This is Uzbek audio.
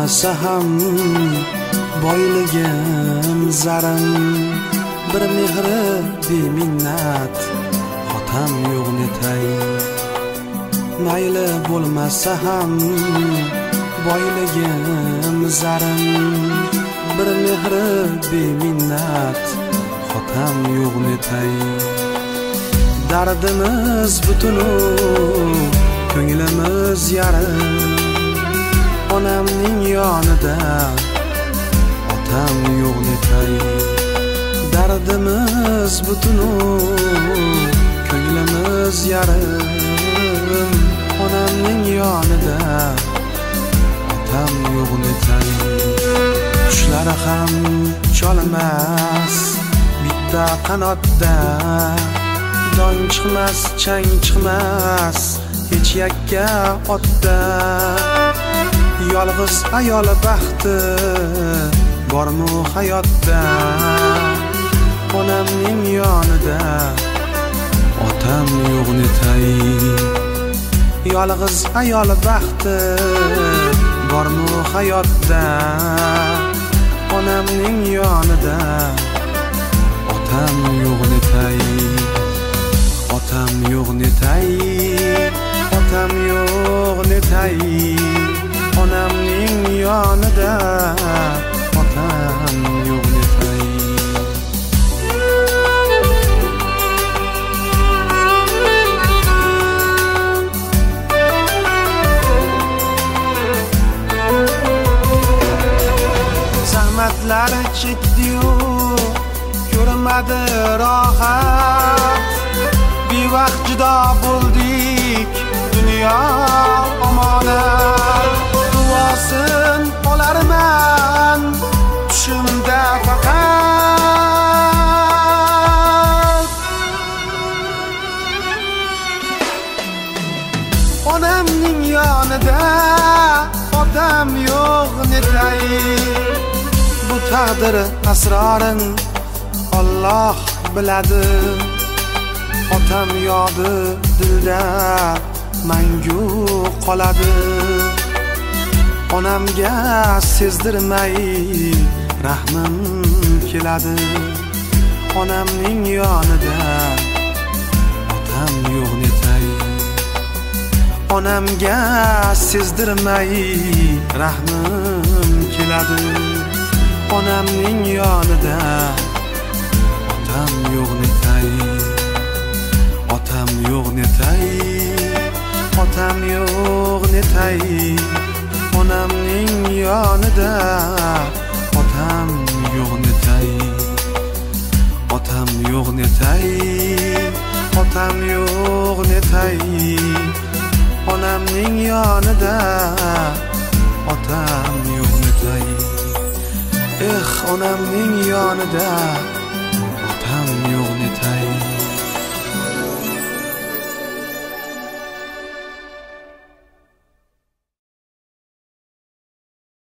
bo'lmasa ham boyligim zarim, bir mehri beminnat otam yo'q netay. Mayli bo'lmasa ham boyligim zarim, bir mehri beminnat otam yo'q netay. Dardimiz butunu ko'nglimiz yarim, onamning yonida otam yo'q netay. Dardimiz butunu ko'nglimiz yarim, onamning yonida otam yo'q netay. Qushlar ham cholmas bitta qanotda, dong chiqmas, chang chiqmas hech yakka otda. Yolg'iz ayol baxti bormi hayotda, onamning yonida otam yo'q netay. Yolg'iz ayol baxti bormi hayotda, onamning yonida otam yo'q netay. Otam yo'q netay, otam yo'q netay, onamning yonida otam yo'q netay. Zahmatlar chekdi-yu ko'rmadi rohat, bevaqt judo bo'ldik dunyo omonat. Duosin olarman tushimda faqat, onamning yonida otam yo'q netay. Bu taqdir asrorin Alloh biladi, otam yodi dilda mangu qoladi. Onamga sezdirmay rahmim keladi, onamning yonida otam yo'q netay. Onamga sezdirmay rahmim keladi, onamning yonida otam yo'q netay. Otam yo'q netay, otam yo'q netay, onamning yonida otam yo'q netay. Otam yo'q netay, otam yo'q netay, onamning yonida otam yo'q netay. Onamning yonida